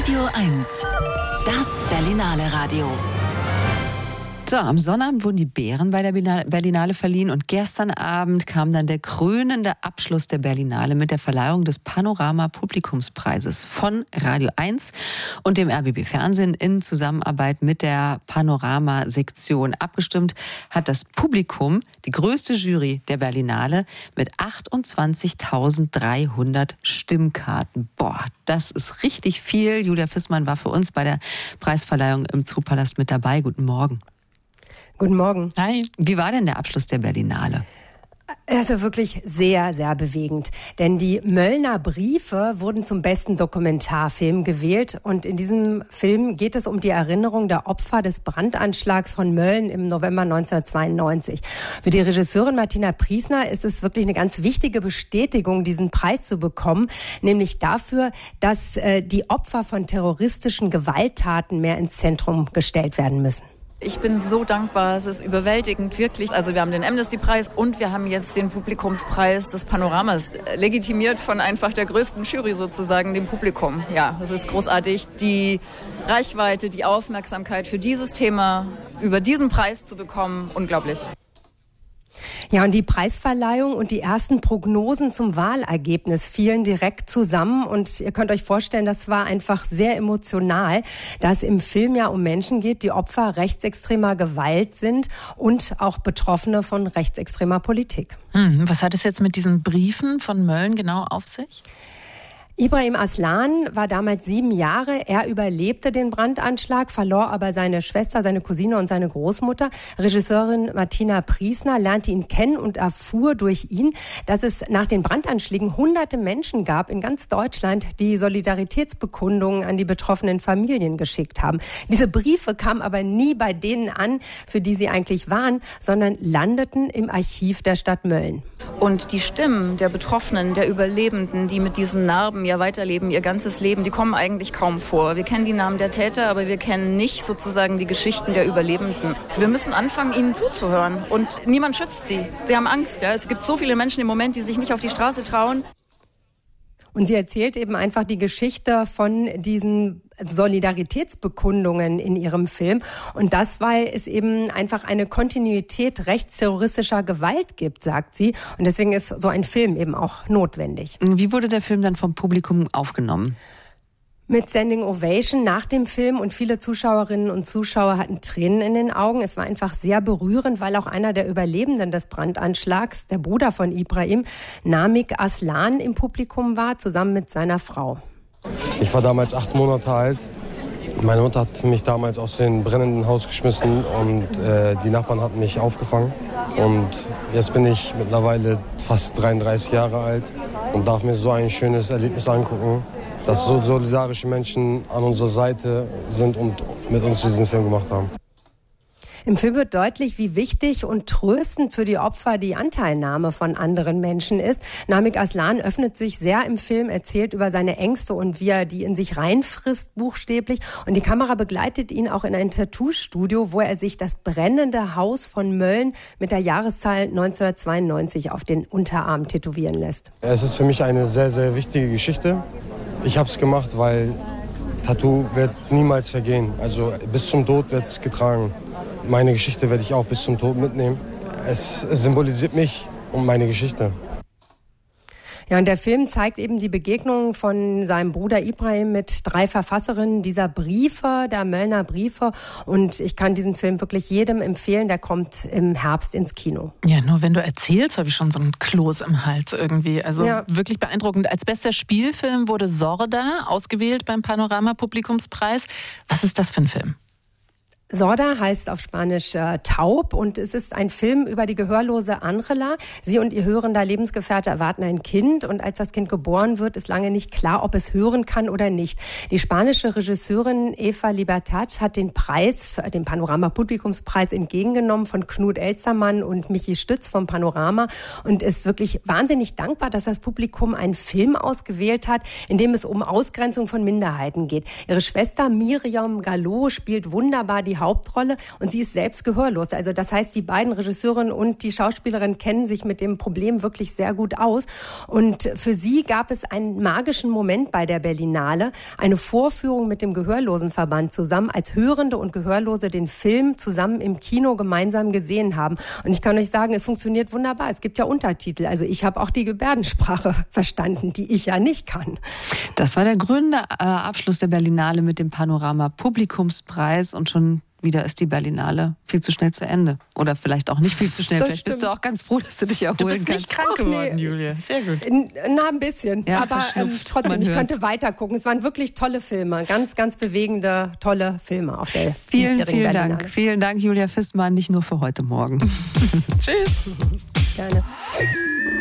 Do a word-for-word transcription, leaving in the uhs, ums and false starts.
Radio eins, das Berlinale Radio. So, am Sonnabend wurden die Bären bei der Berlinale verliehen und gestern Abend kam dann der krönende Abschluss der Berlinale mit der Verleihung des Panorama-Publikumspreises von Radio eins und dem R B B Fernsehen in Zusammenarbeit mit der Panorama-Sektion. Abgestimmt hat das Publikum, die größte Jury der Berlinale, mit achtundzwanzigtausenddreihundert Stimmkarten. Boah, das ist richtig viel. Julia Fissmann war für uns bei der Preisverleihung im Zoopalast mit dabei. Guten Morgen. Guten Morgen. Hi. Wie war denn der Abschluss der Berlinale? Also wirklich sehr, sehr bewegend. Denn die Möllner Briefe wurden zum besten Dokumentarfilm gewählt. Und in diesem Film geht es um die Erinnerung der Opfer des Brandanschlags von Mölln im November neunzehnhundertzweiundneunzig. Für die Regisseurin Martina Priesner ist es wirklich eine ganz wichtige Bestätigung, diesen Preis zu bekommen. Nämlich dafür, dass äh, die Opfer von terroristischen Gewalttaten mehr ins Zentrum gestellt werden müssen. Ich bin so dankbar, es ist überwältigend, wirklich. Also wir haben den Amnesty-Preis und wir haben jetzt den Publikumspreis des Panoramas, legitimiert von einfach der größten Jury sozusagen, dem Publikum. Ja, das ist großartig. Die Reichweite, die Aufmerksamkeit für dieses Thema, über diesen Preis zu bekommen, unglaublich. Ja, und die Preisverleihung und die ersten Prognosen zum Wahlergebnis fielen direkt zusammen. Und ihr könnt euch vorstellen, das war einfach sehr emotional, da es im Film ja um Menschen geht, die Opfer rechtsextremer Gewalt sind und auch Betroffene von rechtsextremer Politik. Hm, was hat es jetzt mit diesen Briefen von Mölln genau auf sich? Ibrahim Aslan war damals sieben Jahre. Er überlebte den Brandanschlag, verlor aber seine Schwester, seine Cousine und seine Großmutter. Regisseurin Martina Priesner lernte ihn kennen und erfuhr durch ihn, dass es nach den Brandanschlägen hunderte Menschen gab in ganz Deutschland, die Solidaritätsbekundungen an die betroffenen Familien geschickt haben. Diese Briefe kamen aber nie bei denen an, für die sie eigentlich waren, sondern landeten im Archiv der Stadt Mölln. Und die Stimmen der Betroffenen, der Überlebenden, die mit diesen Narben ja weiterleben, ihr ganzes Leben, die kommen eigentlich kaum vor. Wir kennen die Namen der Täter, aber wir kennen nicht sozusagen die Geschichten der Überlebenden. Wir müssen anfangen, ihnen zuzuhören. Und niemand schützt sie. Sie haben Angst. Ja? Es gibt so viele Menschen im Moment, die sich nicht auf die Straße trauen. Und sie erzählt eben einfach die Geschichte von diesen Solidaritätsbekundungen in ihrem Film. Und das, weil es eben einfach eine Kontinuität rechtsterroristischer Gewalt gibt, sagt sie. Und deswegen ist so ein Film eben auch notwendig. Wie wurde der Film dann vom Publikum aufgenommen? Mit Standing Ovation nach dem Film, und viele Zuschauerinnen und Zuschauer hatten Tränen in den Augen. Es war einfach sehr berührend, weil auch einer der Überlebenden des Brandanschlags, der Bruder von Ibrahim, Namik Aslan, im Publikum war, zusammen mit seiner Frau. Ich war damals acht Monate alt. Meine Mutter hat mich damals aus dem brennenden Haus geschmissen und äh, die Nachbarn hatten mich aufgefangen. Und jetzt bin ich mittlerweile fast dreiunddreißig Jahre alt und darf mir so ein schönes Erlebnis angucken, dass so solidarische Menschen an unserer Seite sind und mit uns diesen Film gemacht haben. Im Film wird deutlich, wie wichtig und tröstend für die Opfer die Anteilnahme von anderen Menschen ist. Namik Aslan öffnet sich sehr im Film, erzählt über seine Ängste und wie er die in sich reinfrisst, buchstäblich. Und die Kamera begleitet ihn auch in ein Tattoo-Studio, wo er sich das brennende Haus von Mölln mit der Jahreszahl neunzehnhundertzweiundneunzig auf den Unterarm tätowieren lässt. Es ist für mich eine sehr, sehr wichtige Geschichte. Ich habe es gemacht, weil Tattoo wird niemals vergehen. Also bis zum Tod wird es getragen. Meine Geschichte werde ich auch bis zum Tod mitnehmen. Es, es symbolisiert mich und meine Geschichte. Ja, und der Film zeigt eben die Begegnung von seinem Bruder Ibrahim mit drei Verfasserinnen dieser Briefe, der Möllner Briefe. Und ich kann diesen Film wirklich jedem empfehlen, der kommt im Herbst ins Kino. Ja, nur wenn du erzählst, habe ich schon so einen Kloß im Hals irgendwie. Also ja. Wirklich beeindruckend. Als bester Spielfilm wurde Sorda ausgewählt beim Panorama-Publikumspreis. Was ist das für ein Film? Sorda heißt auf Spanisch äh, taub, und es ist ein Film über die gehörlose Angela. Sie und ihr hörender Lebensgefährte erwarten ein Kind, und als das Kind geboren wird, ist lange nicht klar, ob es hören kann oder nicht. Die spanische Regisseurin Eva Libertad hat den Preis, den Panorama-Publikumspreis, entgegengenommen von Knut Elstermann und Michi Stütz vom Panorama, und ist wirklich wahnsinnig dankbar, dass das Publikum einen Film ausgewählt hat, in dem es um Ausgrenzung von Minderheiten geht. Ihre Schwester Miriam Gallo spielt wunderbar die die Hauptrolle und sie ist selbst gehörlos. Also das heißt, die beiden Regisseurin und die Schauspielerin kennen sich mit dem Problem wirklich sehr gut aus. Und für sie gab es einen magischen Moment bei der Berlinale, eine Vorführung mit dem Gehörlosenverband zusammen, als Hörende und Gehörlose den Film zusammen im Kino gemeinsam gesehen haben. Und ich kann euch sagen, es funktioniert wunderbar. Es gibt ja Untertitel. Also ich habe auch die Gebärdensprache verstanden, die ich ja nicht kann. Das war der grüne äh, Abschluss der Berlinale mit dem Panorama Publikumspreis und schon wieder ist die Berlinale viel zu schnell zu Ende. Oder vielleicht auch nicht viel zu schnell. Das vielleicht stimmt. bist du auch ganz froh, dass du dich erholen Du bist kannst. nicht krank Ach, geworden, nee. Julia. Sehr gut. Na, ein bisschen. Ja, aber ähm, verschnupft. trotzdem, Man ich hört's. könnte weiter gucken. Es waren wirklich tolle Filme. Ganz, ganz bewegende, tolle Filme auf der Vielen, diesjährigen vielen Berlinale. Dank. Vielen Dank, Julia Fissmann, nicht nur für heute Morgen. Tschüss. Gerne.